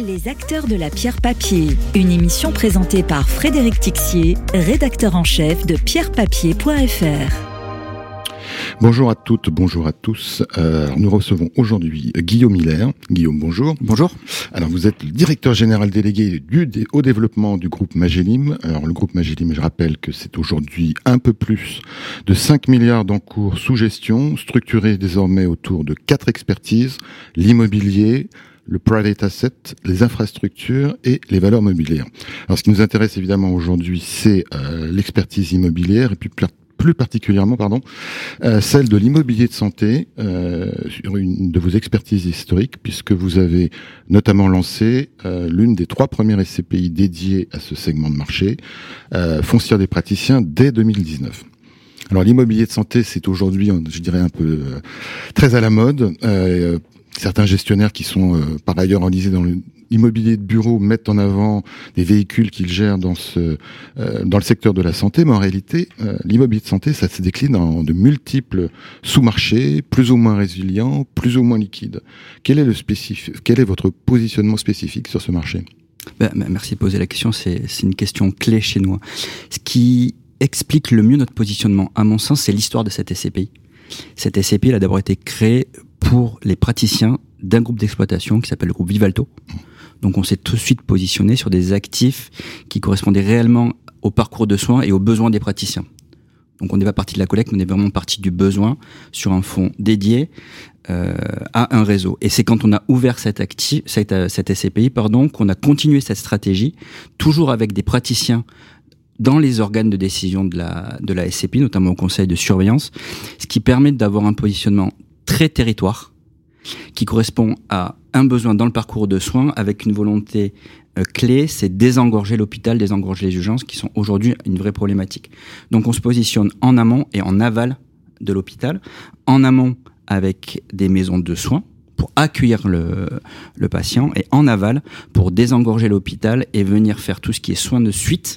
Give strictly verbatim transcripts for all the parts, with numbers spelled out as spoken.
Les acteurs de la pierre papier, une émission présentée par Frédéric Tixier, rédacteur en chef de pierre papier point f r. Bonjour à toutes, bonjour à tous. Euh, nous recevons aujourd'hui Guillaume Hiller. Guillaume, bonjour. Bonjour. Alors, vous êtes le directeur général délégué du, des, au développement du groupe Magellim. Alors, le groupe Magellim, je rappelle que c'est aujourd'hui un peu plus de cinq milliards d'encours sous gestion, structurés désormais autour de quatre expertises, l'immobilier, le private asset, les infrastructures et les valeurs mobilières. Alors, ce qui nous intéresse évidemment aujourd'hui, c'est euh, l'expertise immobilière et puis plus particulièrement, pardon, euh, celle de l'immobilier de santé, euh, sur une de vos expertises historiques, puisque vous avez notamment lancé euh, l'une des trois premières S C P I dédiées à ce segment de marché, euh, Foncière des praticiens, dès deux mille dix-neuf. Alors, l'immobilier de santé, c'est aujourd'hui, je dirais, un peu euh, très à la mode. Euh, Certains gestionnaires qui sont euh, par ailleurs enlisés dans l'immobilier de bureau mettent en avant des véhicules qu'ils gèrent dans ce euh, dans le secteur de la santé, mais en réalité, euh, l'immobilier de santé, ça se décline en de multiples sous-marchés, plus ou moins résilients, plus ou moins liquides. Quel est le spécif- Quel est votre positionnement spécifique sur ce marché ? Ben, merci de poser la question, c'est, c'est une question clé chez nous. Ce qui explique le mieux notre positionnement, à mon sens, c'est l'histoire de cette S C P I. Cette S C P I elle a d'abord été créée pour les praticiens d'un groupe d'exploitation qui s'appelle le groupe Vivalto. Donc on s'est tout de suite positionné sur des actifs qui correspondaient réellement au parcours de soins et aux besoins des praticiens. Donc on n'est pas parti de la collecte, mais on est vraiment parti du besoin sur un fonds dédié euh, à un réseau. Et c'est quand on a ouvert cette, actif, cette, cette S C P I pardon, qu'on a continué cette stratégie, toujours avec des praticiens dans les organes de décision de la, de la S C P I, notamment au conseil de surveillance, ce qui permet d'avoir un positionnement très territoire, qui correspond à un besoin dans le parcours de soins avec une volonté euh, clé, c'est désengorger l'hôpital, désengorger les urgences, qui sont aujourd'hui une vraie problématique. Donc on se positionne en amont et en aval de l'hôpital, en amont avec des maisons de soins, pour accueillir le, le patient, et en aval pour désengorger l'hôpital et venir faire tout ce qui est soins de suite,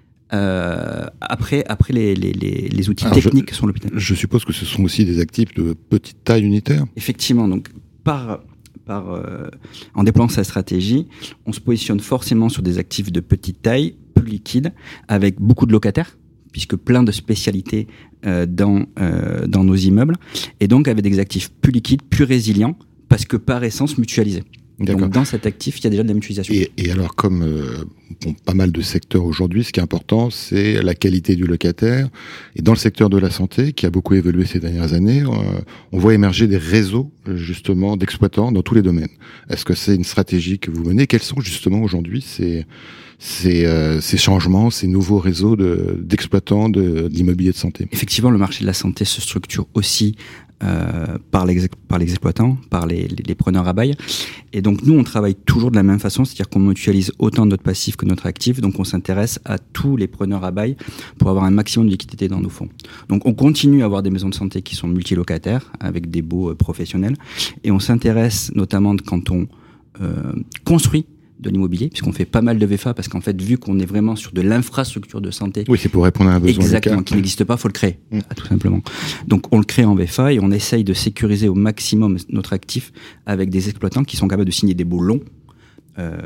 Euh, après, après les, les, les, les outils Alors techniques je, sur l'hôpital. Je suppose que ce sont aussi des actifs de petite taille unitaire. Effectivement, donc par, par, euh, en déployant sa stratégie, on se positionne forcément sur des actifs de petite taille, plus liquides, avec beaucoup de locataires, puisque plein de spécialités euh, dans, euh, dans nos immeubles, et donc avec des actifs plus liquides, plus résilients, parce que par essence mutualisés. D'accord. Donc dans cet actif, il y a déjà de la mutualisation. Et, et alors, comme euh, bon, pas mal de secteurs aujourd'hui, ce qui est important, c'est la qualité du locataire. Et dans le secteur de la santé, qui a beaucoup évolué ces dernières années, euh, on voit émerger des réseaux, justement, d'exploitants dans tous les domaines. Est-ce que c'est une stratégie que vous menez ? Quels sont justement aujourd'hui ces, ces, euh, ces changements, ces nouveaux réseaux de, d'exploitants de, de l'immobilier de santé ? Effectivement, le marché de la santé se structure aussi Euh, par, les, par les exploitants, par les, les, les preneurs à bail. Et donc, nous, on travaille toujours de la même façon, c'est-à-dire qu'on mutualise autant notre passif que notre actif. Donc, on s'intéresse à tous les preneurs à bail pour avoir un maximum de liquidité dans nos fonds. Donc, on continue à avoir des maisons de santé qui sont multilocataires, avec des baux euh, professionnels. Et on s'intéresse notamment quand on euh, construit de l'immobilier, puisqu'on fait pas mal de V F A, parce qu'en fait, vu qu'on est vraiment sur de l'infrastructure de santé... Oui, c'est pour répondre à un besoin exactement, local. qui n'existe pas, il faut le créer, mmh. tout simplement. Donc, on le crée en V F A et on essaye de sécuriser au maximum notre actif avec des exploitants qui sont capables de signer des baux longs, euh,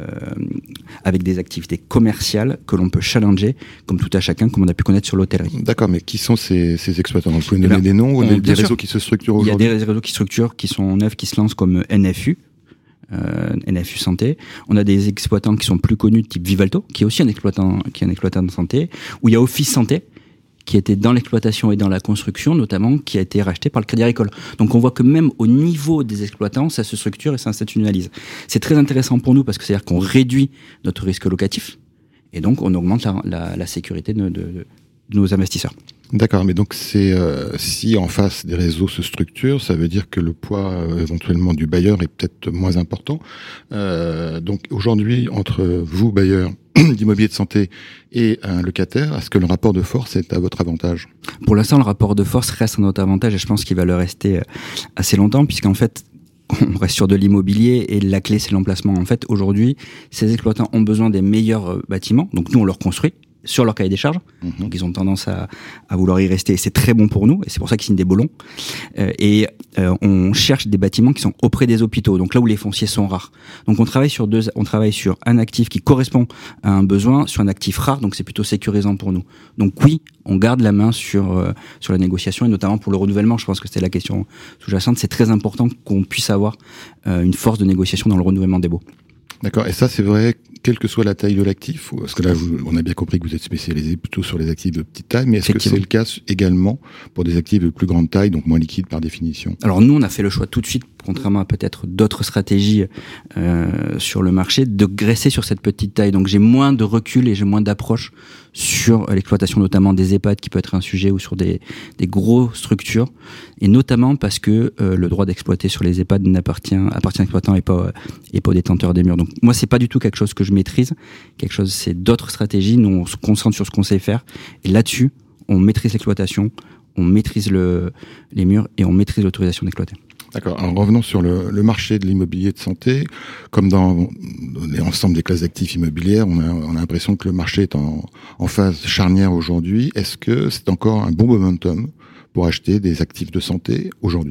avec des activités commerciales que l'on peut challenger, comme tout à chacun, comme on a pu connaître sur l'hôtellerie. D'accord, mais qui sont ces, ces exploitants ? Vous pouvez nous eh donner bien, des noms ou des, des réseaux sûr. qui se structurent aujourd'hui ? Il y a des réseaux qui se structurent, qui sont neufs, qui se lancent comme N F U, Euh, N F U Santé. On a des exploitants qui sont plus connus, type Vivalto, qui est aussi un exploitant, qui est un exploitant de santé, où il y a Office Santé, qui était dans l'exploitation et dans la construction, notamment, qui a été racheté par le Crédit Agricole. Donc on voit que même au niveau des exploitants, ça se structure et ça s'institutionnalise. C'est très intéressant pour nous parce que c'est-à-dire qu'on réduit notre risque locatif et donc on augmente la, la, la sécurité de, de, de nos investisseurs. D'accord, mais donc c'est euh, si en face des réseaux se structurent, ça veut dire que le poids euh, éventuellement du bailleur est peut-être moins important. Euh, donc aujourd'hui, entre vous, bailleur d'immobilier de santé, et un locataire, est-ce que le rapport de force est à votre avantage ? Pour l'instant, le rapport de force reste à notre avantage et je pense qu'il va le rester assez longtemps, puisqu'en fait, on reste sur de l'immobilier et la clé, c'est l'emplacement. En fait, aujourd'hui, ces exploitants ont besoin des meilleurs bâtiments, donc nous, on leur construit. sur leur cahier des charges. Mmh. Donc ils ont tendance à, à vouloir y rester. Et c'est très bon pour nous. Et c'est pour ça qu'ils signent des beaux lots. Euh, et euh, on cherche des bâtiments qui sont auprès des hôpitaux. Donc là où les fonciers sont rares. Donc on travaille sur deux, on travaille sur un actif qui correspond à un besoin, sur un actif rare. Donc c'est plutôt sécurisant pour nous. Donc oui, on garde la main sur euh, sur la négociation et notamment pour le renouvellement. Je pense que c'était la question sous-jacente. C'est très important qu'on puisse avoir euh, une force de négociation dans le renouvellement des baux. D'accord. Et ça, c'est vrai, quelle que soit la taille de l'actif, parce que là, vous, on a bien compris que vous êtes spécialisé plutôt sur les actifs de petite taille, mais est-ce que c'est le cas également pour des actifs de plus grande taille, donc moins liquides par définition? Alors nous, on a fait le choix tout de suite, contrairement à peut-être d'autres stratégies euh, sur le marché, de graisser sur cette petite taille. Donc j'ai moins de recul et j'ai moins d'approche sur l'exploitation notamment des EHPAD, qui peut être un sujet, ou sur des, des grosses structures, et notamment parce que euh, le droit d'exploiter sur les EHPAD n'appartient appartient à l'exploitant et pas, et pas aux détenteurs des murs. Donc moi, c'est pas du tout quelque chose que je maîtrise. Quelque chose, c'est d'autres stratégies. Nous, on se concentre sur ce qu'on sait faire, et là-dessus, on maîtrise l'exploitation, on maîtrise le, les murs et on maîtrise l'autorisation d'exploiter. D'accord. Alors revenons sur le, le marché de l'immobilier de santé. Comme dans l'ensemble des classes d'actifs immobilières, on a, on a l'impression que le marché est en, en phase charnière aujourd'hui. Est-ce que c'est encore un bon momentum pour acheter des actifs de santé aujourd'hui?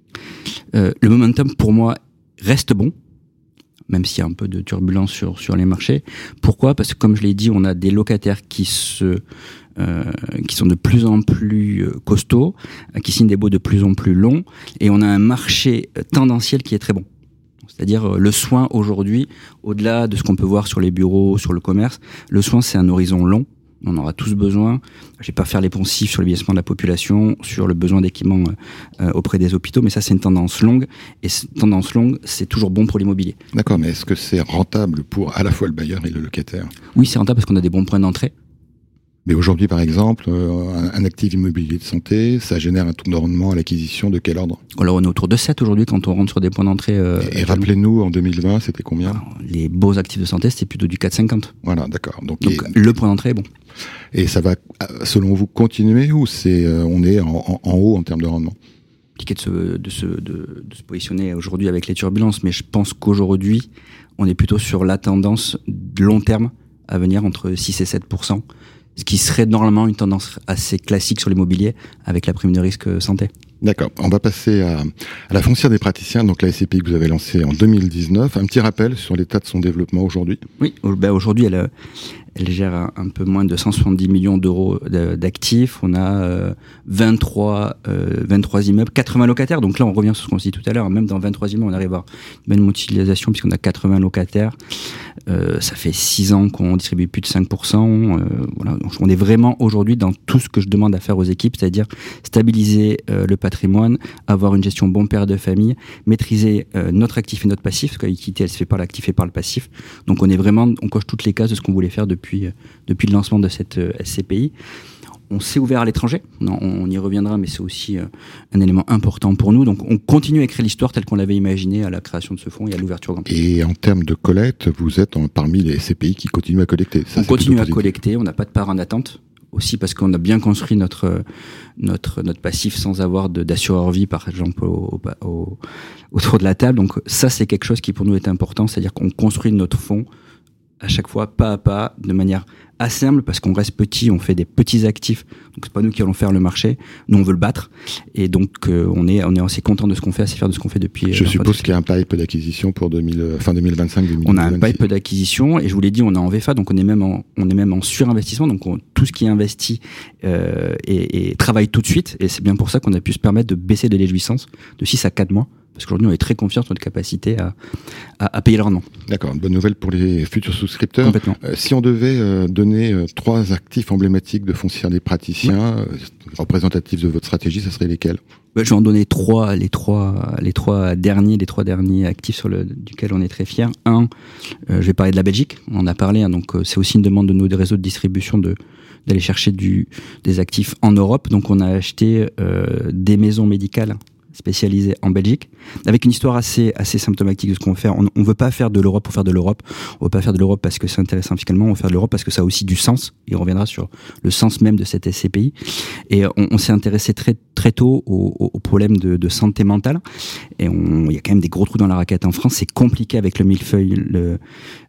euh, Le momentum, pour moi, reste bon, même s'il y a un peu de turbulence sur, sur les marchés. Pourquoi ? Parce que, comme je l'ai dit, on a des locataires qui se... Euh, qui sont de plus en plus costauds, euh, qui signent des baux de plus en plus longs, et on a un marché tendanciel qui est très bon. C'est-à-dire euh, le soin aujourd'hui, au-delà de ce qu'on peut voir sur les bureaux, sur le commerce, le soin, c'est un horizon long. On aura tous besoin. Je vais pas faire les poncifs sur le vieillissement de la population, sur le besoin d'équipement euh, auprès des hôpitaux, mais ça, c'est une tendance longue, et cette tendance longue, c'est toujours bon pour l'immobilier. D'accord, mais est-ce que c'est rentable pour à la fois le bailleur et le locataire? Oui, c'est rentable parce qu'on a des bons points d'entrée. Mais aujourd'hui, par exemple, un, un actif immobilier de santé, ça génère un taux de rendement à l'acquisition de quel ordre? Alors, on est autour de sept aujourd'hui quand on rentre sur des points d'entrée. Euh, et et rappelez-nous, en deux mille vingt, c'était combien? Alors, les beaux actifs de santé, c'était plutôt du quatre virgule cinquante. Voilà, d'accord. Donc, Donc et, le point d'entrée est bon. Et ça va, selon vous, continuer, ou c'est, euh, on est en, en, en haut en termes de rendement? Compliqué de se, de, se, de, de se positionner aujourd'hui avec les turbulences, mais je pense qu'aujourd'hui, on est plutôt sur la tendance de long terme à venir entre six et sept pour cent. Ce qui serait normalement une tendance assez classique sur l'immobilier avec la prime de risque santé. D'accord. On va passer à, à la foncière des praticiens, donc la S C P I que vous avez lancée en deux mille dix-neuf. Un petit rappel sur l'état de son développement aujourd'hui. Oui, ben aujourd'hui, elle, elle gère un, un peu moins de cent soixante-dix millions d'euros d'actifs. On a euh, vingt-trois, euh, vingt-trois immeubles, quatre-vingts locataires. Donc là, on revient sur ce qu'on se dit tout à l'heure. Même dans vingt-trois immeubles, on arrive à une bonne utilisation puisqu'on a quatre-vingts locataires. Euh, ça fait six ans qu'on distribue plus de cinq pour cent. Euh, voilà. Donc on est vraiment aujourd'hui dans tout ce que je demande à faire aux équipes, c'est-à-dire stabiliser euh, le patrimoine, avoir une gestion bon père de famille, maîtriser euh, notre actif et notre passif, parce que l'équité, elle se fait par l'actif et par le passif. Donc on est vraiment, on coche toutes les cases de ce qu'on voulait faire depuis, euh, depuis le lancement de cette euh, S C P I. On s'est ouvert à l'étranger, non, on y reviendra, mais c'est aussi euh, un élément important pour nous. Donc on continue à écrire l'histoire telle qu'on l'avait imaginée à la création de ce fonds et à l'ouverture grand public. Et en termes de collecte, vous êtes en, parmi les S C P I qui continuent à collecter. Ça, on continue à collecter, on n'a pas de part en attente. Aussi parce qu'on a bien construit notre notre notre passif sans avoir de, d'assureur vie, par exemple, au, au, autour de la table. Donc ça, c'est quelque chose qui pour nous est important, c'est-à-dire qu'on construit notre fonds à chaque fois, pas à pas, de manière assez humble, parce qu'on reste petit, on fait des petits actifs, donc c'est pas nous qui allons faire le marché, nous on veut le battre, et donc euh, on est on est assez content de ce qu'on fait, assez fier de ce qu'on fait depuis. Je euh, suppose qu'il y a un pipe d'acquisition pour deux mille, fin deux mille vingt-cinq, deux mille vingt-six. On a un pipe d'acquisition, et je vous l'ai dit, on est en V F A, donc on est même en on est même en surinvestissement, donc on, tout ce qui est investi euh, et, et travaille tout de suite, et c'est bien pour ça qu'on a pu se permettre de baisser de les jouissances de six à quatre mois. Parce qu'aujourd'hui, on est très confiant sur notre capacité à, à, à payer le rendement. D'accord, une bonne nouvelle pour les futurs souscripteurs. Complètement. Euh, si on devait euh, donner euh, trois actifs emblématiques de foncière des praticiens, oui. euh, représentatifs de votre stratégie, ça serait lesquels ? Ben, je vais en donner trois, les trois, les trois derniers, les trois derniers actifs sur le, duquel on est très fiers. Un, euh, je vais parler de la Belgique. On en a parlé, hein, donc euh, c'est aussi une demande de nos des réseaux de distribution de d'aller chercher du des actifs en Europe. Donc on a acheté euh, des maisons médicales spécialisé en Belgique, avec une histoire assez assez symptomatique de ce qu'on veut faire. On ne veut pas faire de l'Europe pour faire de l'Europe. On veut pas faire de l'Europe parce que c'est intéressant fiscalement. On veut faire de l'Europe parce que ça a aussi du sens. Et on reviendra sur le sens même de cette S C P I. Et on, on s'est intéressé très très tôt aux, aux problèmes de, de santé mentale. Et on, il y a quand même des gros trous dans la raquette en France. C'est compliqué avec le millefeuille, le,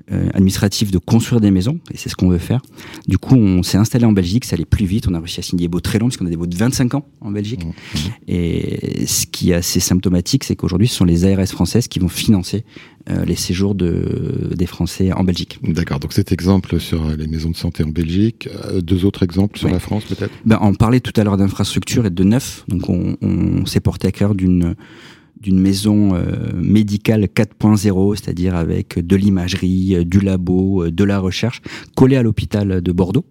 euh, administratif de construire des maisons, et c'est ce qu'on veut faire. Du coup, on s'est installé en Belgique, ça allait plus vite, on a réussi à signer des baux très longs, parce qu'on a des baux de vingt-cinq ans en Belgique. Mmh. Et ce qui est assez symptomatique, c'est qu'aujourd'hui, ce sont les A R S françaises qui vont financer euh, les séjours de, des Français en Belgique. D'accord, donc cet exemple sur les maisons de santé en Belgique, euh, deux autres exemples sur oui. la France peut-être? Ben, on parlait tout à l'heure d'infrastructure et de neuf, donc on, on s'est porté à cœur d'une d'une maison euh, médicale quatre point zéro, c'est-à-dire avec de l'imagerie, du labo, de la recherche, collée à l'hôpital de Bordeaux.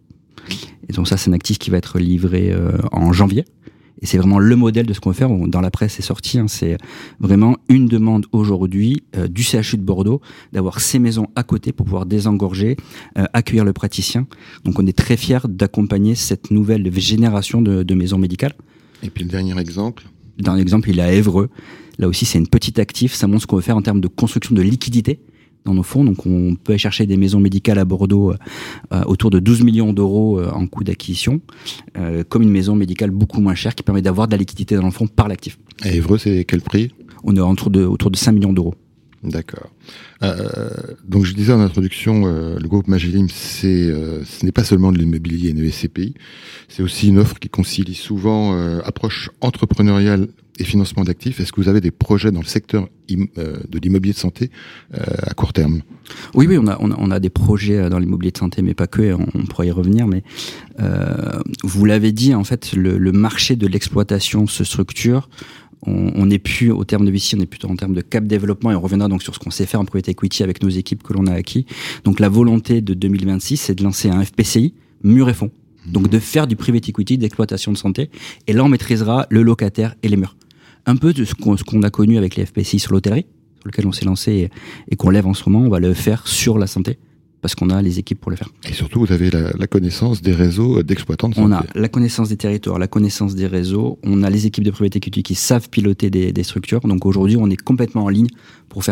Et donc ça, c'est un actif qui va être livré euh, en janvier. Et c'est vraiment le modèle de ce qu'on veut faire. Dans la presse, c'est sorti. Hein, c'est vraiment une demande aujourd'hui euh, du C H U de Bordeaux d'avoir ces maisons à côté pour pouvoir désengorger, euh, accueillir le praticien. Donc on est très fiers d'accompagner cette nouvelle génération de, de maisons médicales. Et puis le dernier exemple Le dernier exemple, il est à Évreux. Là aussi, c'est une petite actif. Ça montre ce qu'on veut faire en termes de construction de liquidité dans nos fonds. Donc, on peut aller chercher des maisons médicales à Bordeaux euh, autour de douze millions d'euros euh, en coût d'acquisition, euh, comme une maison médicale beaucoup moins chère qui permet d'avoir de la liquidité dans le fonds par l'actif. Et Évreux, c'est quel prix? On est autour de, autour de cinq millions d'euros. D'accord. Euh, donc je disais en introduction, euh, le groupe Magellim, c'est, euh, ce n'est pas seulement de l'immobilier et une S C P I, c'est aussi une offre qui concilie souvent euh, approche entrepreneuriale et financement d'actifs. Est-ce que vous avez des projets dans le secteur im, euh, de l'immobilier de santé euh, à court terme? Oui, oui, on a, on a, on a des projets dans l'immobilier de santé, mais pas que, on, on pourra y revenir. Mais euh, vous l'avez dit, en fait, le, le marché de l'exploitation se structure. On n'est plus au terme de V C, on est plutôt en termes de cap développement, et on reviendra donc sur ce qu'on sait faire en private equity avec nos équipes que l'on a acquis. Donc la volonté de deux mille vingt-six, c'est de lancer un F P C I mur et fond. Donc de faire du private equity, d'exploitation de santé. Et là, on maîtrisera le locataire et les murs. Un peu de ce qu'on, ce qu'on a connu avec les F P C I sur l'hôtellerie, sur lequel on s'est lancé et, et qu'on lève en ce moment, on va le faire sur la santé, parce qu'on a les équipes pour le faire. Et surtout, vous avez la, la connaissance des réseaux d'exploitants de santé. On a la connaissance des territoires, la connaissance des réseaux, on a les équipes de private equity qui savent piloter des, des structures. Donc aujourd'hui, on est complètement en ligne pour faire